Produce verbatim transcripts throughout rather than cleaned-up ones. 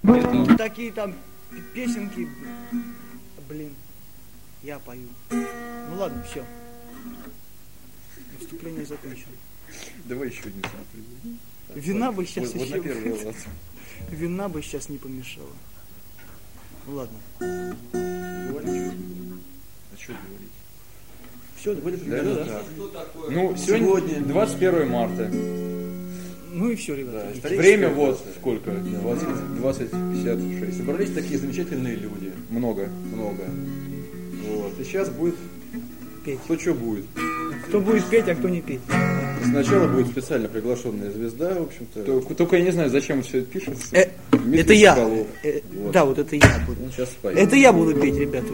Это... Такие там песенки, блин, я пою. Ну ладно, все. Выступление закончено. Давай еще один самый. Вина бы сейчас вот, еще... Вот на первый раз. Вина бы сейчас не помешала. Ну ладно. Говори, а что говорить? Все, давай да, да, да. Да. Ну, сегодня двадцать первое марта. Ну и все, ребята. Да, время вот сколько? двадцать пятьдесят шесть. Собрались такие замечательные люди. Много. Много. Вот. И сейчас будет... Петь. Кто что будет? Кто будет петь, а кто не петь. Сначала будет специально приглашенная звезда, в общем-то. Только, только я не знаю, зачем все это пишется. Э, это я. Э, вот. Да, вот это я буду. Он сейчас споет. Это я буду петь, ребята.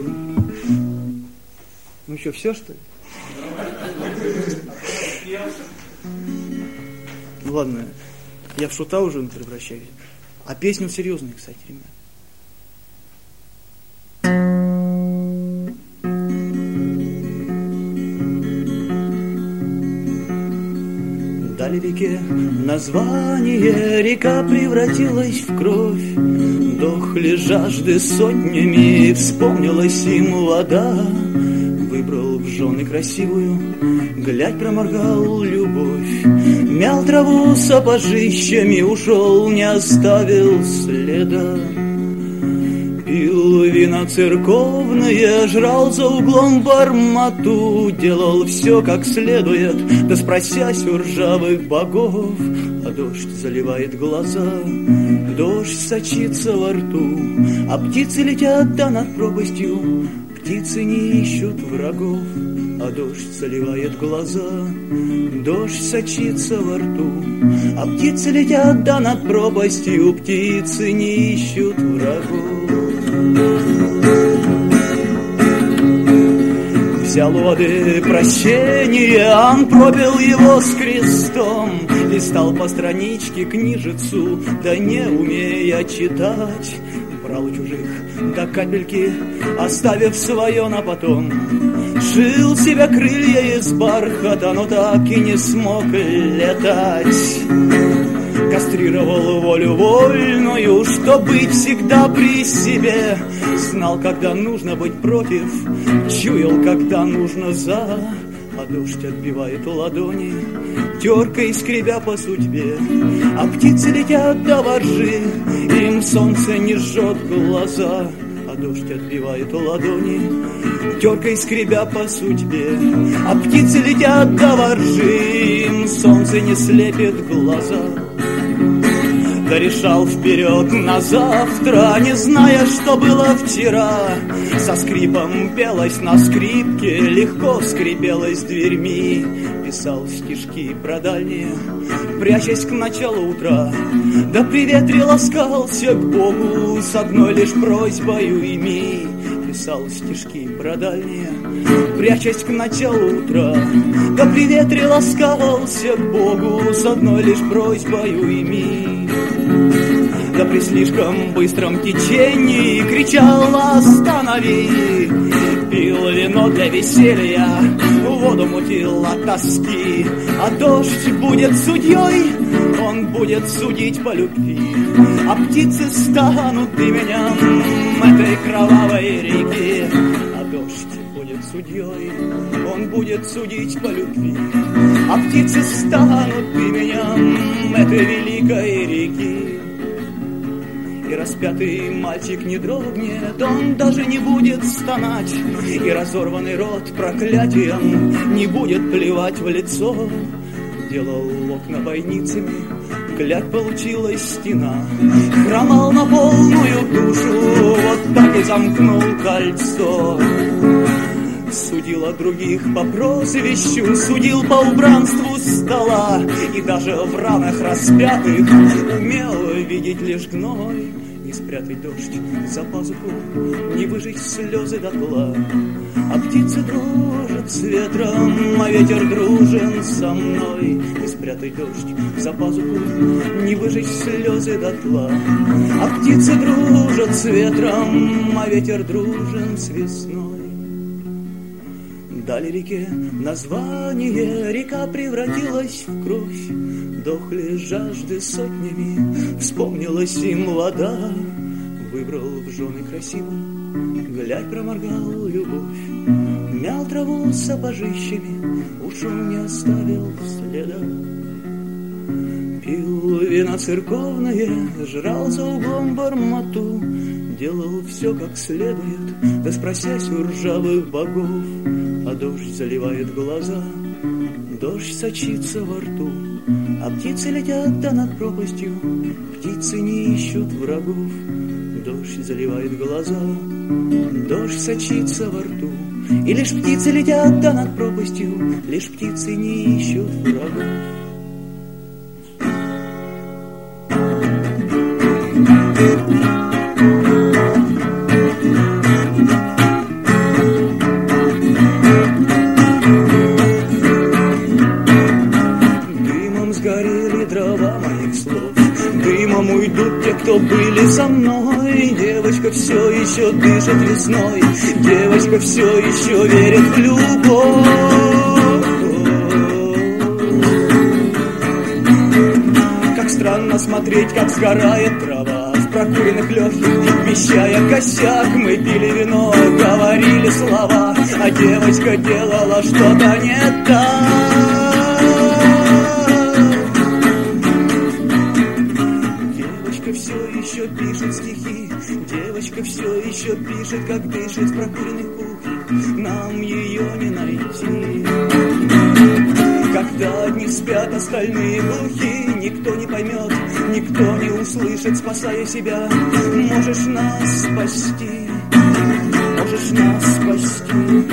Ну что, все что ли? Ладно, я в шута уже превращаюсь. А песню серьезную, кстати, ребят. Дали реке название, река превратилась в кровь. Дохли жажды сотнями, вспомнилась им вода. Выбрал в жены красивую, глядь, проморгал любовь. Мял траву сапожищами, ушел, не оставил следа. Пил вина церковные, жрал за углом бармату. Делал все как следует, да спросясь у ржавых богов. А дождь заливает глаза, дождь сочится во рту. А птицы летят да над пропастью, птицы не ищут врагов. А дождь заливает глаза, дождь сочится во рту. А птицы летят да над пропастью, птицы не ищут врагов. Взял у воды прощение, он пропил его с крестом. Листал по страничке книжицу, да не умея читать. Брал у чужих до капельки, оставив свое на потом. Шил себе крылья из бархата, но так и не смог летать. Кастрировал волю вольную, что быть всегда при себе. Знал, когда нужно быть против, чуял, когда нужно за. А дождь отбивает ладони, теркой скребя по судьбе. А птицы летят до воржи, им солнце не жжет глаза. А дождь отбивает ладони, теркой скребя по судьбе. А птицы летят до воржи, им солнце не слепит глаза. Да решал вперед на завтра, не зная, что было вчера. Со скрипом пелось на скрипке, легко скрипелось дверьми. Писал стишки про дальние, прячась к началу утра. Да при ветре ласкался к Богу с одной лишь просьбою ими. Писал стишки про дальние, прячась к началу утра. Да при ветре ласкался к Богу с одной лишь просьбою ими. Да при слишком быстром течении кричал: останови! Пил вино для веселья, воду мутил от тоски. А дождь будет судьей, он будет судить по любви. А птицы станут именем этой кровавой реки. А дождь будет судьей, он будет судить по любви. А птицы станут именем этой великой реки. И распятый мальчик не дрогнет, он даже не будет стонать. И разорванный рот проклятием не будет плевать в лицо. Делал окна бойницами, глядь, получилась стена. Хромал на полную душу, вот так и замкнул кольцо. Судил о других по прозвищу, судил по убранству стола. И даже в ранах распятых умел видеть лишь гной. Не спрятать дождь за пазуху, не выжечь слезы дотла. А птицы дружат с ветром, а ветер дружен со мной. Не спрятать дождь за пазуху, не выжечь слезы дотла. А птицы дружат с ветром, а ветер дружен с весной. Дали реке название, река превратилась в кровь. Дохли жажды сотнями, вспомнилась им вода. выбрал в жены красивую, глядь, проморгал любовь, мял траву сапожищами, ушел, не оставил следа. Пил вино церковное, жрал за углом бармату, делал все как следует, да спросясь у ржавых богов. А дождь заливает глаза, дождь сочится во рту, а птицы летят да над пропастью, птицы не ищут врагов. Дождь заливает глаза, дождь сочится во рту, и лишь птицы летят да над пропастью, лишь птицы не ищут врагов. Уйдут те, кто были со мной. Девочка все еще дышит весной, девочка все еще верит в любовь. Как странно смотреть, как сгорает трава в прокуренных легких, вещая косяк. Мы пили вино, говорили слова, а девочка делала что-то не так. Все еще пишет стихи, девочка все еще пишет, как дышит в прокуренных кухнях, нам ее не найти. Когда одни спят, остальные глухи, никто не поймет, никто не услышит, спасая себя. Можешь нас спасти, можешь нас спасти.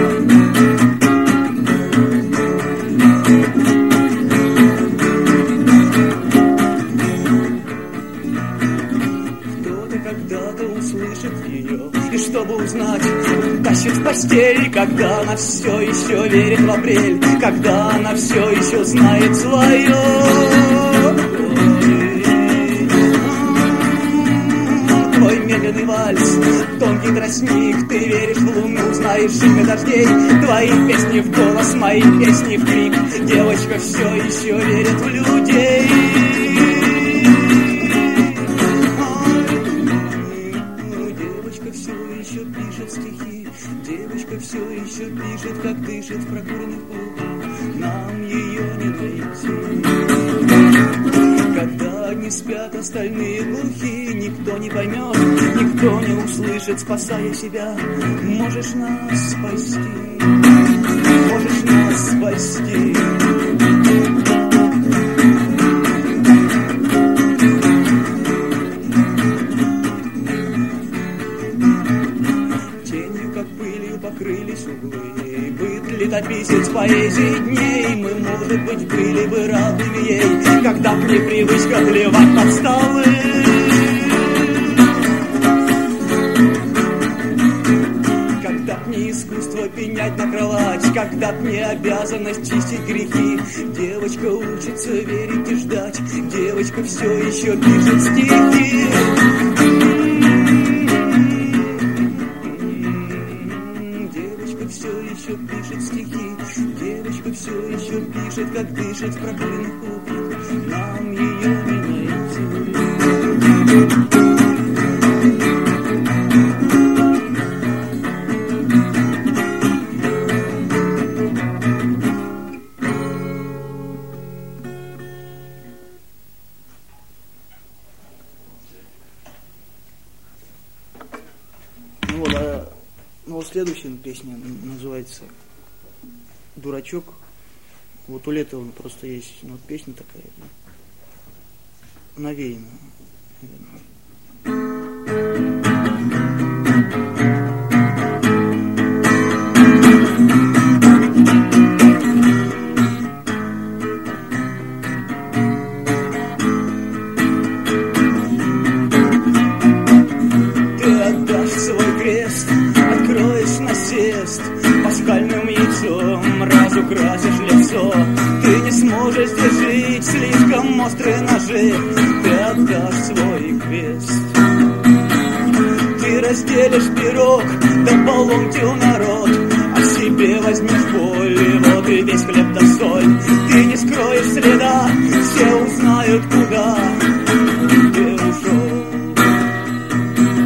И чтобы узнать, тащит в постель, когда она все еще верит в апрель, когда она все еще знает свое. Твой медленный вальс, тонкий тростник, ты веришь в луну, знаешь имя дождей, твои песни в голос, мои песни в крик, девочка все еще верит в людей. Девочка все еще пишет, как дышит в прокуренных кухнях, нам ее не найти. Когда одни спят, остальные глухи, никто не поймет, никто не услышит, спасая себя. Можешь нас спасти, можешь нас спасти. Покрылись углы, быт летописец поэзии дней. Мы, может быть, были бы рады ей, когда б не привычка плевать под столы. Когда б не искусство пенять на кровать, когда б не обязанность чистить грехи. Девочка учится верить и ждать, девочка все еще пишет стихи. Пишет стихи, девочка все еще пишет, как дышит в прокуренных кухнях, нам ее не найти. Ну вот, а, ну вот следующая песня называется «Дурачок». Вот у Лета он просто есть, ну, вот песня такая, да, навеянная. Ты отдашь свой крест, откроешь насест, паскальным яйцом разукрасишь лицо. Ты не сможешь здесь жить, слишком острые ножи, ты отдашь свой крест. Ты разделишь пирог до поломтью народ, а себе возьмешь боль, вот и весь хлеб да соль. Ты не скроешь следа, все узнают, куда ты ушел.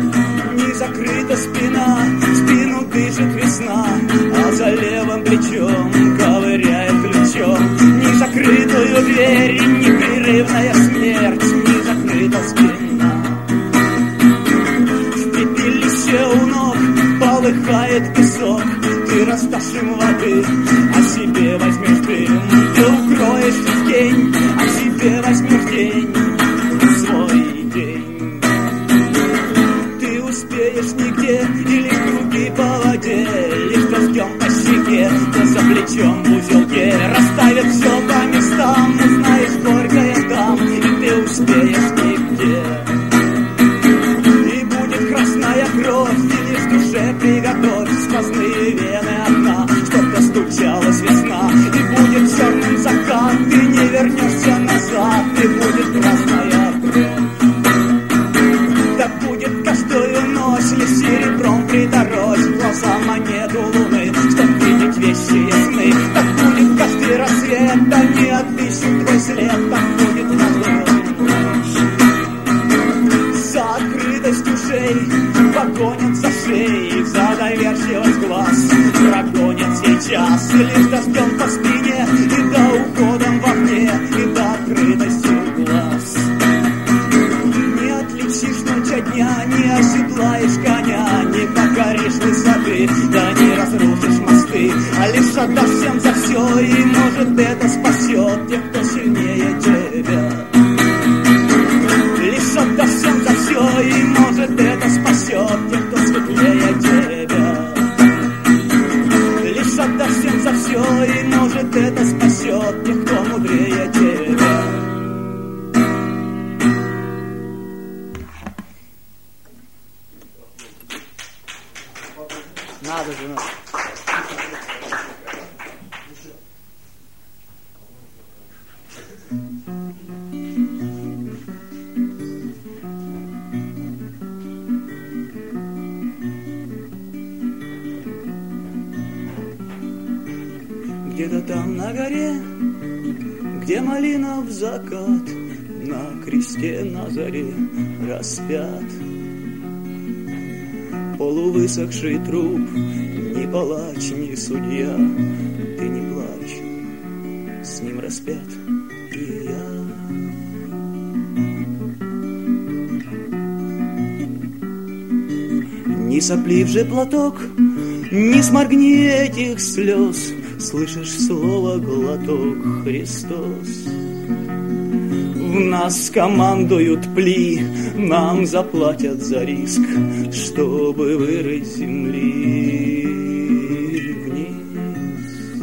день. Ты успеешь нигде, и лишь круги по воде, лишь дождем по щеке, да за плечом в узелке. Расставят все по местам, узнаешь горькое там, и ты успеешь нигде. И будет красная кровь, и лишь душе приготовь сквозные вены окна, чтоб достучалась весна. И будет черным закат, ты не вернешься назад, и будет красная кровь. Так будет каждую ночь, лишь серебром придорожь глаза монету луны, чтоб видеть вещи ясны. Так будет каждый рассвет, да не отыщут твой след. Так будет каждую ночь. За открытость ушей погонят за шеей, за доверчивость глаз прогонят сейчас. Лишь дождем по спине, и до уходом в огне, и до открытостью глаз. Не отличишь ночь от дня, не оседлаешь коня, не покоришь высоты, да не разрушишь мосты, а лишь отдашь всем за все, и может это спасет тех, кто сильнее тебя. Лишь отдашь всем за все, и может это спасет тех, кто светлее тебя. Лишь отдашь всем за все, и может это спасет тех, кто мудрее тебя. Надо же, надо. Где-то там на горе, где малинов закат, на кресте на заре распят. Полувысохший труп, ни палач, ни судья, ты не плачь, с ним распят и я. Не соплив же платок, не сморгни этих слез, слышишь слово глоток, Христос. В нас командуют пли, нам заплатят за риск, чтобы вырыть земли вниз.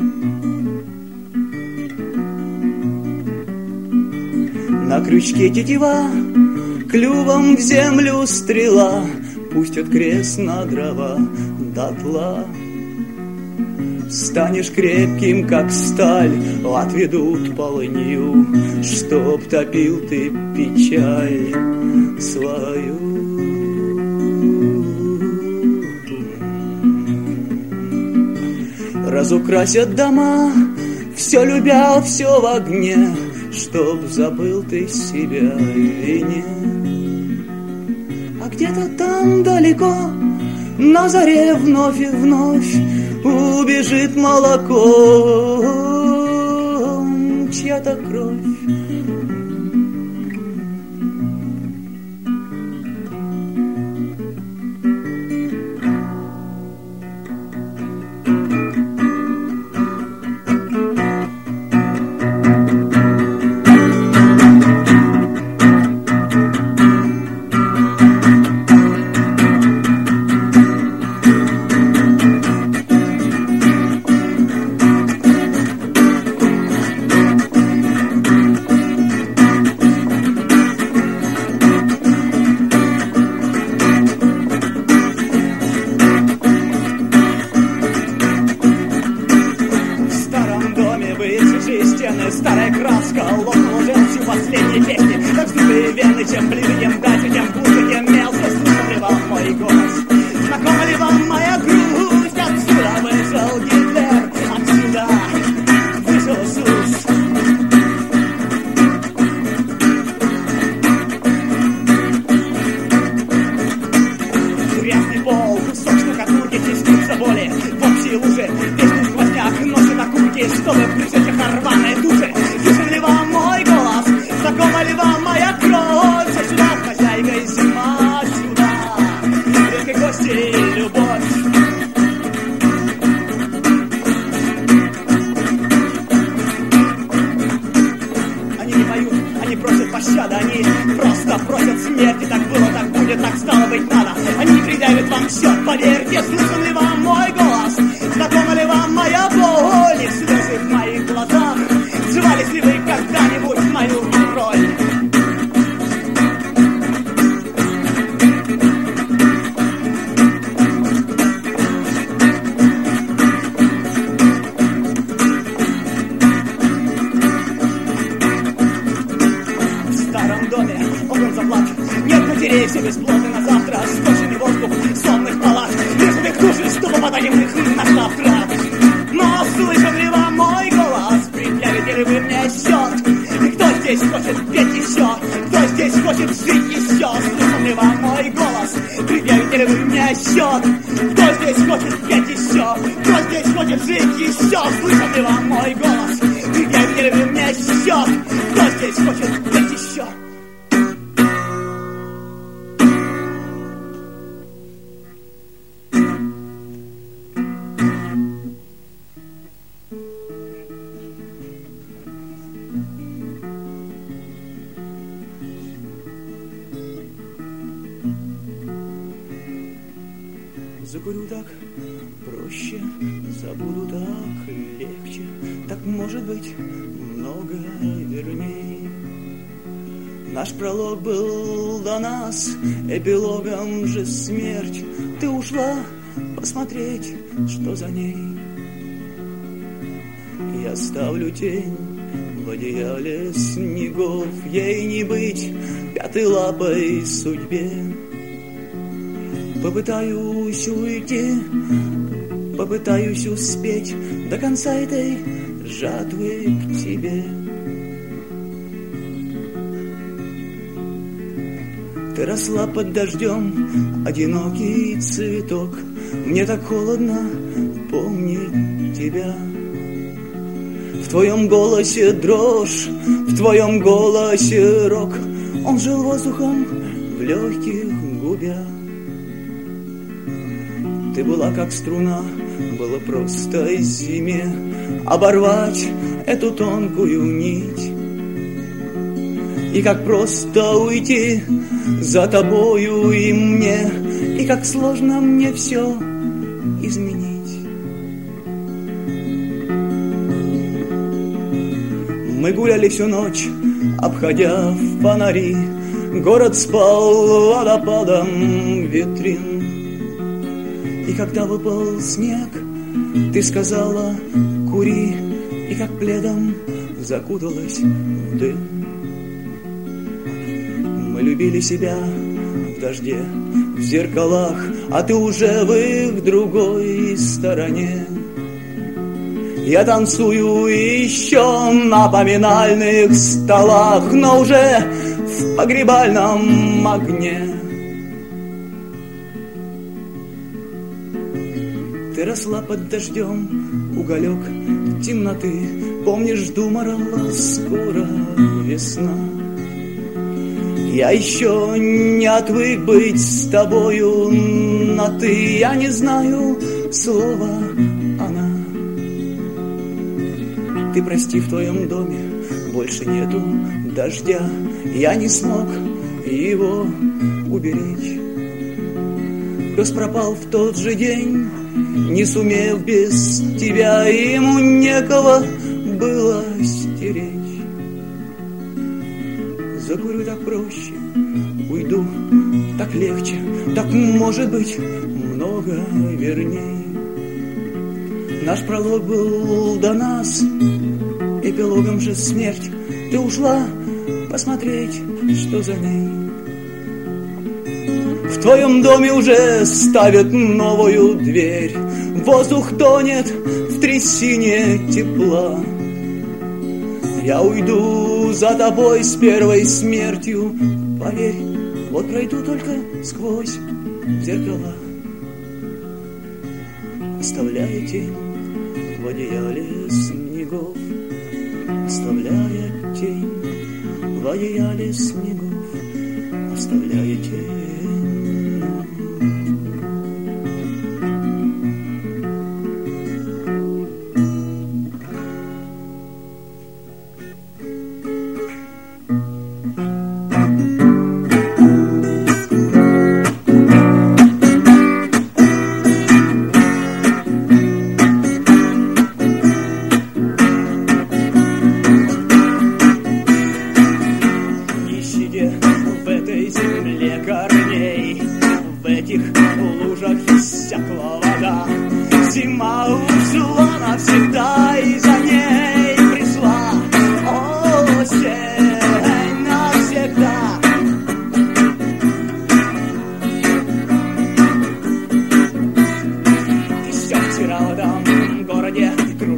На крючке тетива, клювом в землю стрела, пустят крест на дрова дотла. Станешь крепким, как сталь, отведут полынью, чтоб топил ты печаль свою. Разукрасят дома, все любя, все в огне, чтоб забыл ты себя в вине. А где-то там далеко, на заре вновь и вновь убежит молоком чья-то кровь. Старая краска лопнула желчью последней песни. Как зубы вены, чем ближе, тем дальше, тем глубже, тем мелче. Слышал ли вам мой голос? Знакома ли вам моя грусть? Отсюда вышел Гитлер, отсюда вышел Иисус. Грязный пол, кусок штукатурки, частица боли. В общей луже вечный сквозняк носит окурки, чтобы прижечь их рваные души. Слышен ли вам мой голос? Знакома ли вам моя кровь? Все сюда, хозяйка из земли. просто просят смерти. Так было, так будет, так стало быть надо. Они предъявят вам все, поверьте. Слышен ли вам мой голос? Знакома ли вам моя боль? И слезы в моих глазах. Звались ли вы когда-нибудь в мою роль? Все бесплодно на завтра, сточенный воздух сонных палат, безумных души, чтобы подарим их на завтра. Но слышен ли вам мой голос? Предъявите ли вы мне счет? И кто здесь хочет петь еще? Кто здесь хочет жить еще? Слышен ли вам мой голос? Предъявите ли вы мне счет? Кто здесь хочет петь еще? Кто здесь хочет жить еще? Слышен ли вам мой голос? Предъявите ли вы мне счет? Кто здесь хочет петь еще? Закурю так проще, забуду так легче, так может быть много верней. Наш пролог был до нас, эпилогом же смерть. Ты ушла посмотреть, что за ней. Я ставлю тень в одеяле снегов, ей не быть пятой лапой судьбе. Попытаюсь уйти, попытаюсь успеть до конца этой жатвы к тебе. Ты росла под дождем, одинокий цветок. Мне так холодно помнить тебя. В твоем голосе дрожь, в твоем голосе рок. Он жил воздухом в легких губя. Ты была как струна, было просто зиме оборвать эту тонкую нить. И как просто уйти за тобою и мне, и как сложно мне все изменить. Мы гуляли всю ночь, обходя фонари. Город спал водопадом витрин. И когда выпал снег, ты сказала «кури», и как пледом закуталась в дым. Мы любили себя в дожде, в зеркалах, а ты уже в их другой стороне. Я танцую еще на поминальных столах, но уже в погребальном огне. Ты росла под дождем, уголек темноты. Помнишь, думала, скоро весна. Я еще не отвык быть с тобою на ты. Я не знаю слова «она». Ты прости, в твоем доме больше нету дождя. Я не смог его уберечь. Пес пропал в тот же день, не сумев без тебя, ему некого было стеречь. Закурю так проще, уйду так легче, так может быть много верней. Наш пролог был до нас, эпилогом же смерть. Ты ушла посмотреть, что за ней. В твоем доме уже ставят новую дверь. Воздух тонет в трясине тепла. Я уйду за тобой с первой смертью. Поверь, вот пройду только сквозь зеркала, оставляя тень в одеяле снегов, оставляя тень в одеяле снегов, оставляя тень.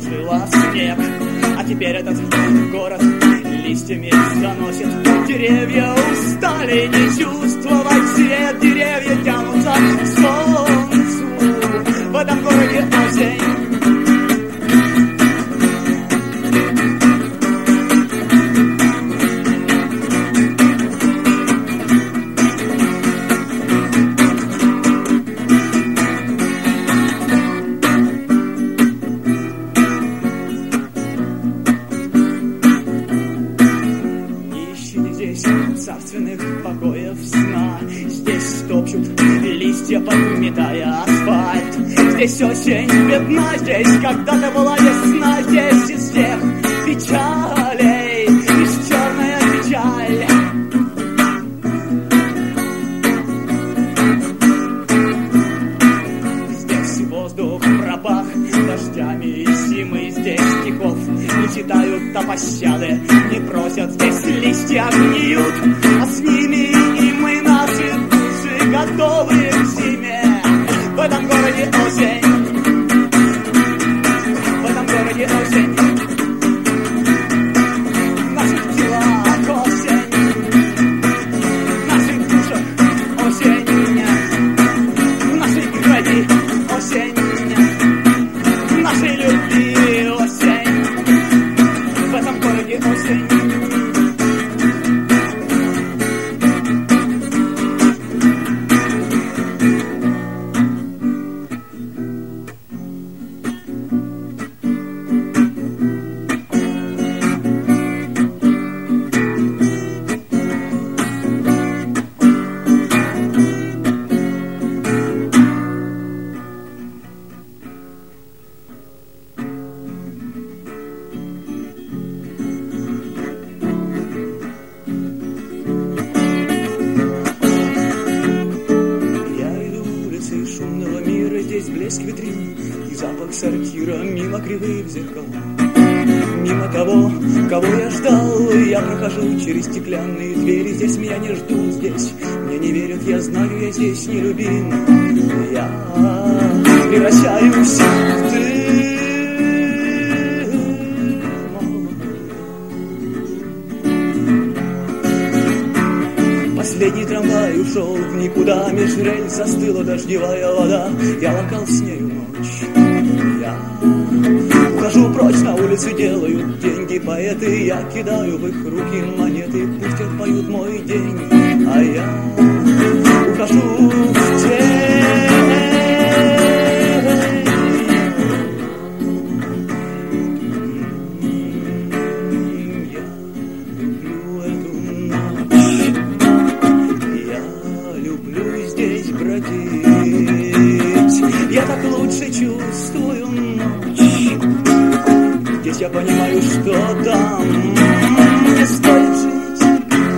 крушила снег. А теперь этот город листьями заносит. Деревья устали не чувствовать свет. Деревья тянутся к солнцу. В этом городе осень. Покоев сна. Здесь топчут листья, подметая асфальт. Здесь осень бедна, здесь когда-то была весна. Здесь из всех печалей лишь черная печаль. Здесь воздух пропах дождями зимы. Здесь стихов не читают топощады, не просят. Здесь листья гниют, а с ними и мы, наши души, готовы к зиме. В этом городе осень. В этом городе осень. В наших телах осень. В наших душах осень. В нашей крови осень. В нашей любви осень. В этом городе осень. Блеск витрин и запах сортира, мимо кривых зеркал, мимо того, кого я ждал. Я прохожу через стеклянные двери. Здесь меня не ждут, здесь мне не верят. Я знаю, я здесь не любим. Я превращаюсь в дым. Последний трамвай ушел в никуда, меж рельс застыла дождевая вода. Я лакал с нею ночь. Я ухожу прочь, на улице делают деньги поэты. Я кидаю в их руки монеты, пусть отпоют мой день. А я ухожу в тень. Я так лучше чувствую ночь. Здесь я понимаю, что там не стоит жить.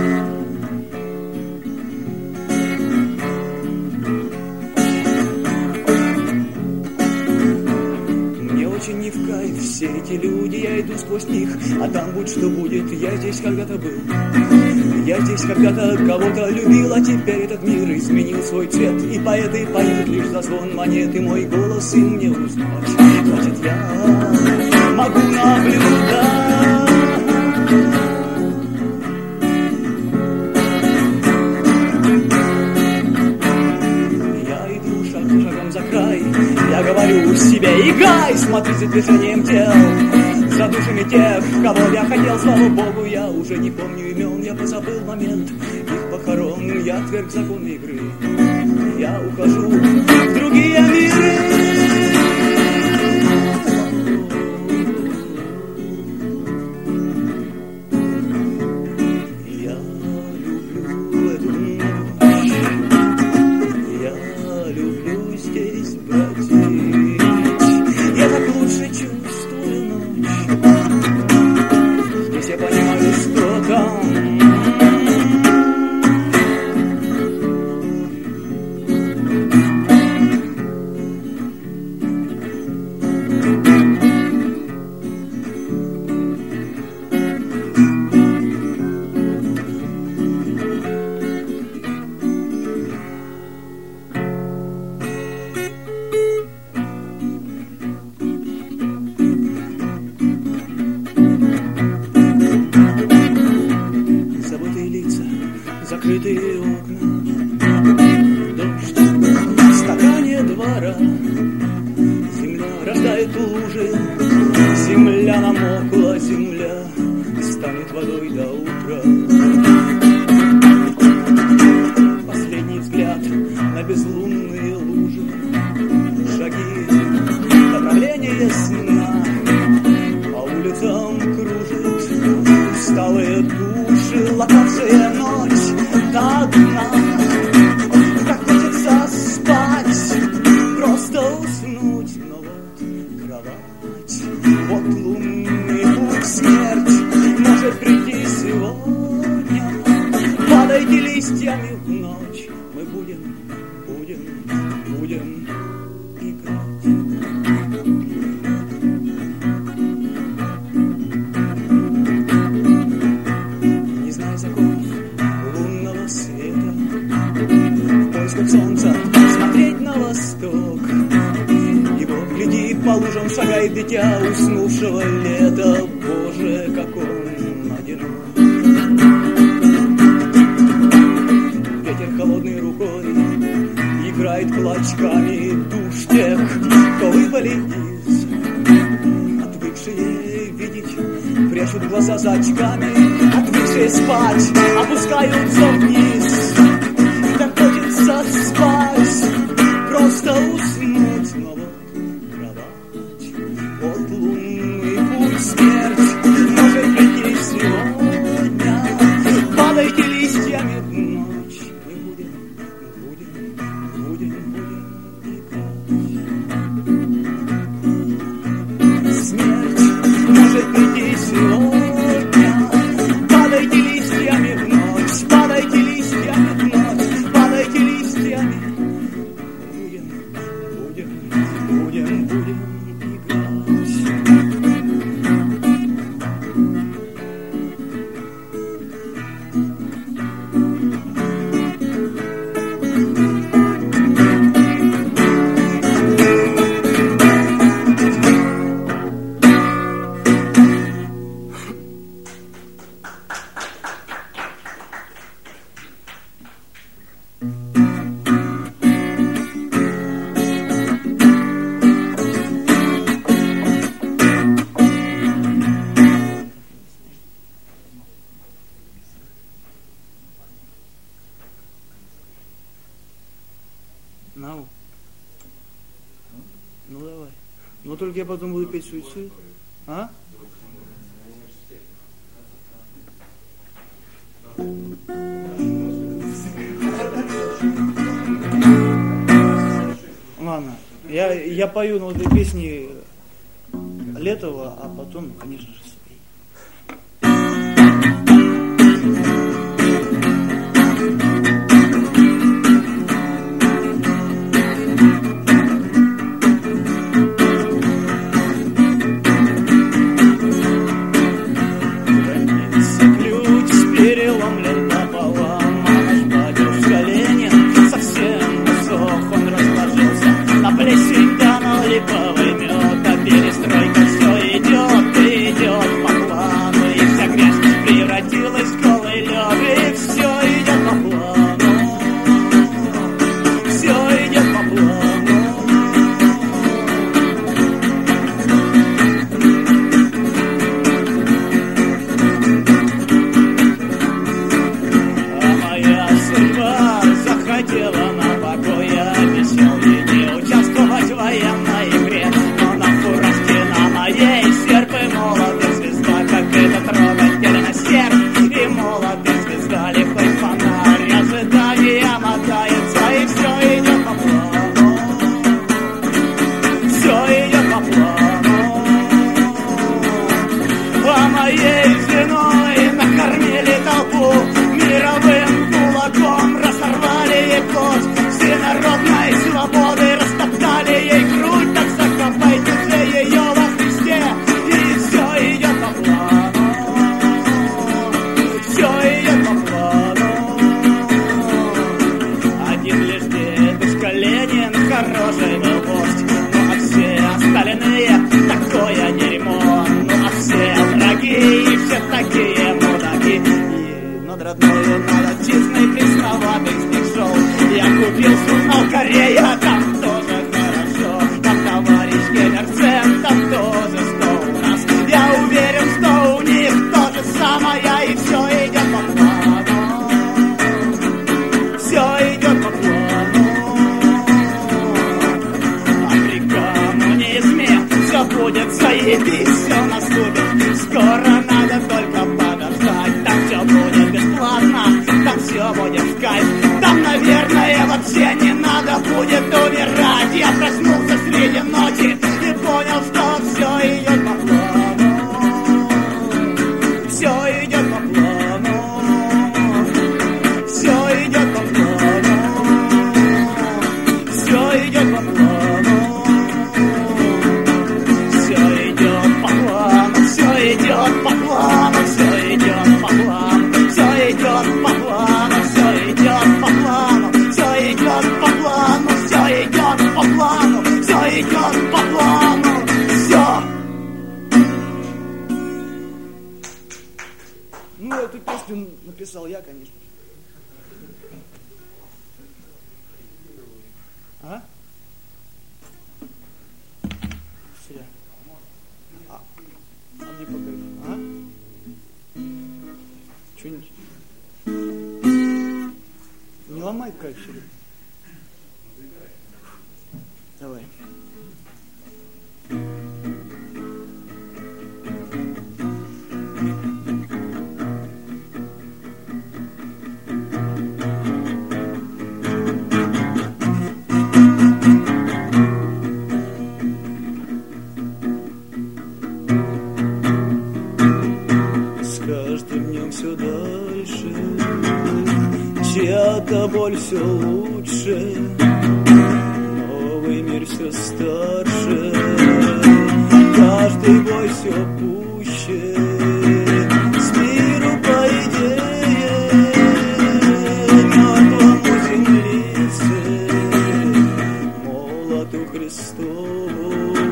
Мне очень не в кайф все эти люди. Я иду сквозь них, а там будь что будет. Я здесь когда-то был. Я здесь когда-то кого-то любил, а теперь этот мир изменил свой цвет. И поэты поют лишь за звон монеты. Мой голос им не узнать. Значит, я могу наблюдать. Я иду шаг за шагом за край. Я говорю себе: играй, смотри за движением тел, за душами тех, кого я хотел. Слава Богу, я уже не помню имен. Я позабыл момент их похорон. Я отверг законы игры. Я ухожу в другие миры. Я люблю эту ночь. Я люблю здесь бродить. Я так лучше чувствую ночь. Здесь я понимаю, что там разбитые окна, дождь в стакане двора, земля рождает лужи, земля намокла, земля станет водой до утра. Последний взгляд на безлунные лужи, шаги, направление сна, по улицам кружит усталые души, локация ночь до дна. Так хочется спать, просто уснуть, но вот кровать, вот лунный путь, смерть может прийти сегодня. Падайте листьями в ночь, мы будем, будем, будем играть. Не зная законов лунного света, в поисках солнца смотреть на восток. Его, гляди, по лужам шагает дитя уснувшего лета. Боже, как он одинок. Ветер холодной рукой играет клочками душ тех, кто выпали из. Отвыкшие видеть прячут глаза за очками, отвыкшие спать опускаются вниз. Так хочется спать, просто уснуть, но вот кровать, вот лунный путь, смерть может прийти сегодня. Падайте листьями в ночь, мы будем, будем, будем, будем играть. Смерть может прийти сегодня. Падайте листьями в ночь, падайте листьями в ночь, падайте листьями. Будем, будем, будем, будем играть. Нау. Ну давай. Но только я потом буду петь суицид. А? Ладно. Я, я пою на этой песни Летова, а потом, конечно же, свои. Липовый мед, а перестройка все идет, идет по плану. родною над отчизной присутствует. Корея, там тоже хорошо, там товарищ Гемерцен, там тоже сто у нас. Я уверен, что у них то же самое, и все идет по плану. Все идет по плану. А при коммунизме все будет заебись, все наступит. Скоро надо только подождать, там все будет бесплатно, там все будет в кайф. Там, наверное, вообще не надо будет умирать. Я проснулся среди ночи и понял, что все идет по плану. Все идет по плану. Все идет по плану. Все идет по плану. Все идет по плану. Все идет по плану. Все идет по плану. Все идет по плану. Все идет по плану. Все идет по плану. Все идет по плану. Все идет по плану. Все. Ну, эту песню написал я, конечно. А? Все. А, а мне покажи. А? Что-нибудь? Не ломай кайф. Давай. С каждым днем все дальше, чья-то боль все лучше, новый мир все старше, каждый бой все пуще, с миру по идее мертвому землице, молоту Христову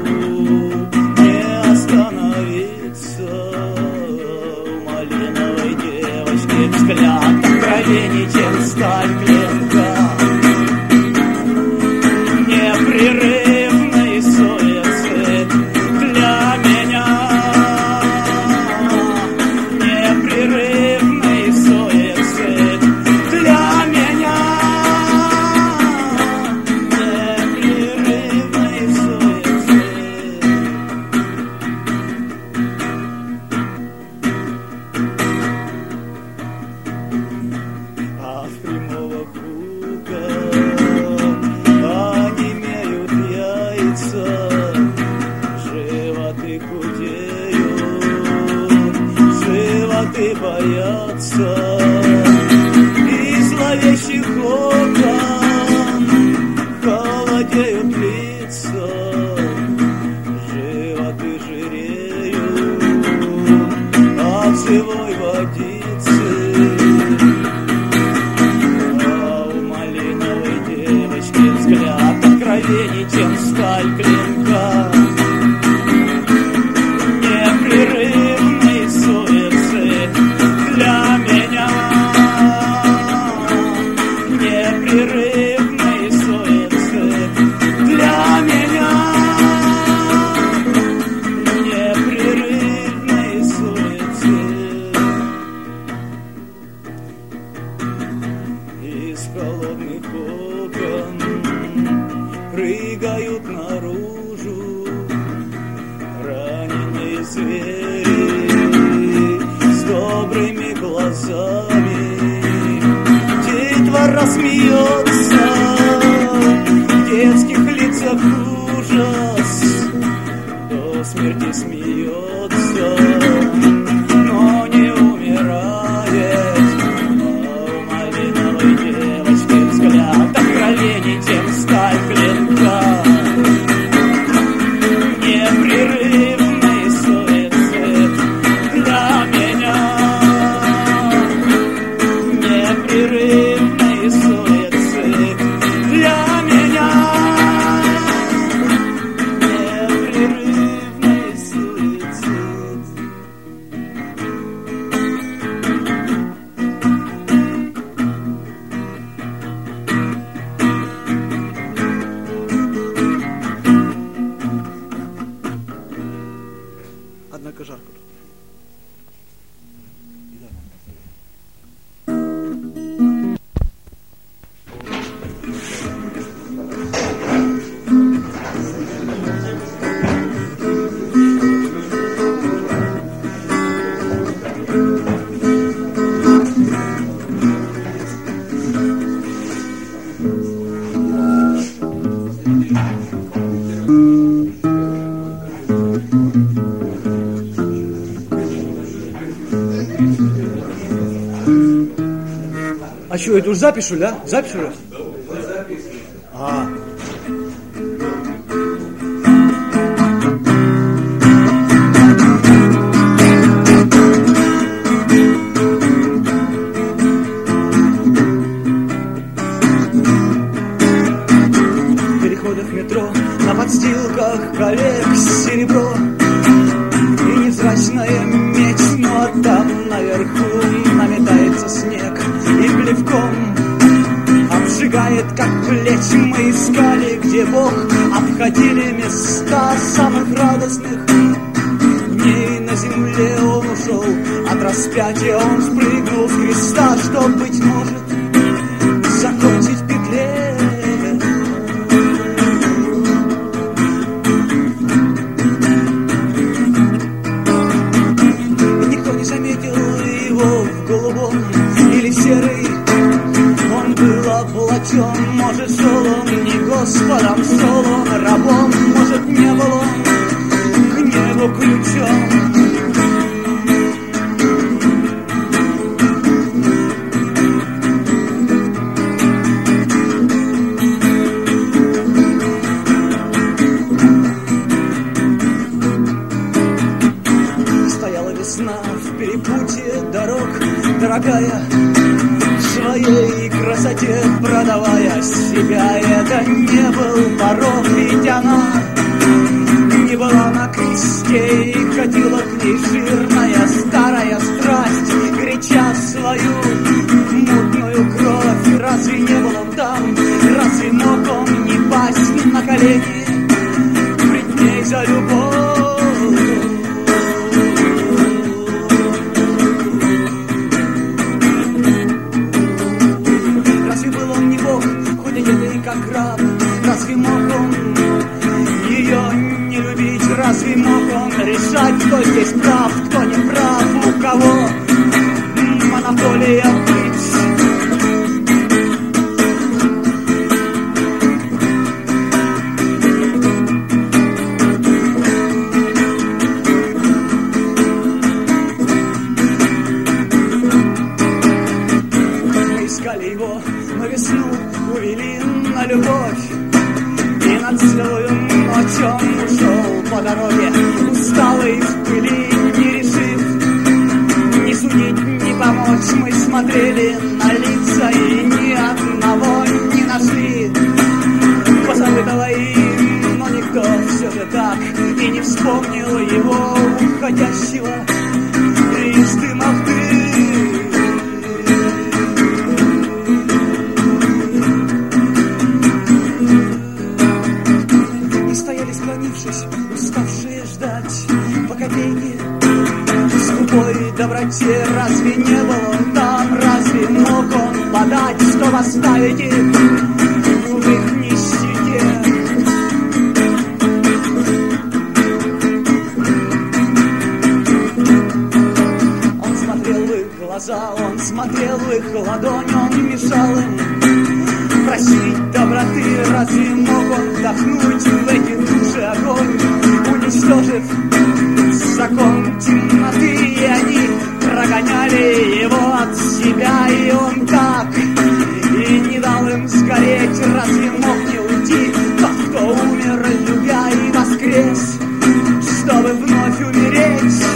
не остановиться. У малиновой девочки взгляд откровений, чем сталь клинка. Непрерывный суицид для меня. Непрерывный суицид для меня. Непрерывный суицид. А с прямого круга онемеют яйца, животы худеют, животы боятся, и зловещих окон холодеют лица, животы жиреют от живой водицы. Взгляд откровений, чем сталь клинка. Непрерывный суицид для меня. Непрерывный суицид для меня. Непрерывный суицид. Из холодных окон прыгают наружу раненые звери с добрыми глазами. Детвора смеется, в детских лицах ужас, до смерти смеется, но не умирает. А у малиновой девочки взгляд откровений, чем сталь клинка. Непрерывный суицид для меня. Непрерывный суицид для меня. Непрерывный суицид. Что, это уж запись, что ли, да? Запись уже? А. В переходах метро, на подстилках коллег серебро и невзрачная медь, но там наверху наметается снег и плевком обжигает, как плеть. Мы искали, где Бог, обходили места самых радостных дней на земле. Он ушел от распятия, он спрыгнул с креста, чтоб, быть может, закончить в петле. Никто не заметил его в голубом или серый. Он был облачен, может, шел он не Господом, шел он рабом, может, не был он к небу ключом. Стояла весна в перепутье дорог, дорогая, в своей красоте продавая себя. Это не был порог, ведь она не была на кресте, и ходила к ней жирная старая страсть, горяча свою мутную кровь. Разве не был он там? Разве мог он не пасть на колени пред ней за любовь? Как раб, разве мог он ее не любить? Разве мог он решать, кто здесь прав, кто не прав, у кого монополия быть? Мы искали его, но весну увели на любовь, и на целую ночь он ушел по дороге, усталый в пыли, не решив ни судить, ни помочь. Мы смотрели на лица и ни одного не нашли позабытого им, но никто все же так и не вспомнил его уходящего из дыма в дым. Уставшие ждать по копейке в скупой доброте. Разве не был он там? Разве мог он подать, что оставить их в их нищете? Он смотрел в их глаза, он смотрел в их ладонь, он мешал им просить доброты. Разве мог он вдохнуть в эти души огонь, уничтожив закон темноты? И они прогоняли его от себя, и он так и не дал им сгореть. Разве мог не уйти тот, кто умер, любя, и воскрес, чтобы вновь умереть?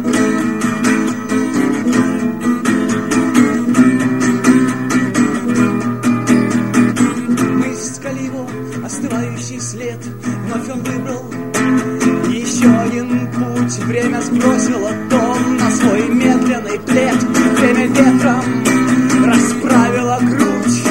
Остывающий след, вновь он выбрал еще один путь. Время сбросило дом на свой медленный плед, время ветром расправило грудь.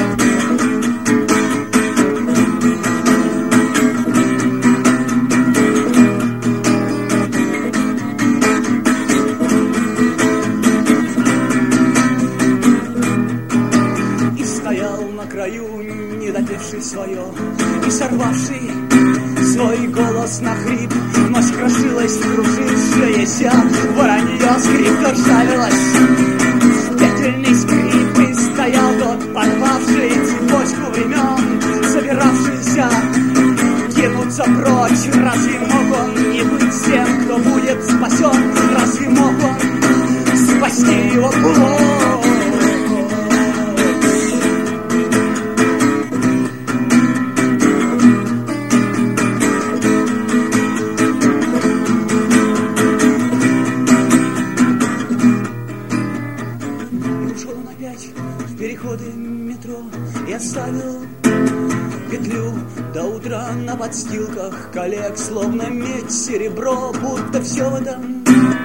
И стоял на краю, не допевший свое и сорвавший свой голос на хрип. Ночь крошилась, кружившаяся воронье, скрип ржавелась в петельный скрип. И стоял тот, порвавший цепочку времен, собиравшийся кинуться прочь. Разве мог он не быть тем, кто будет спасен? Разве мог он спасти его плоть? и оставил петлю до утра на подстилках коллег, словно медь, серебро, будто все в этом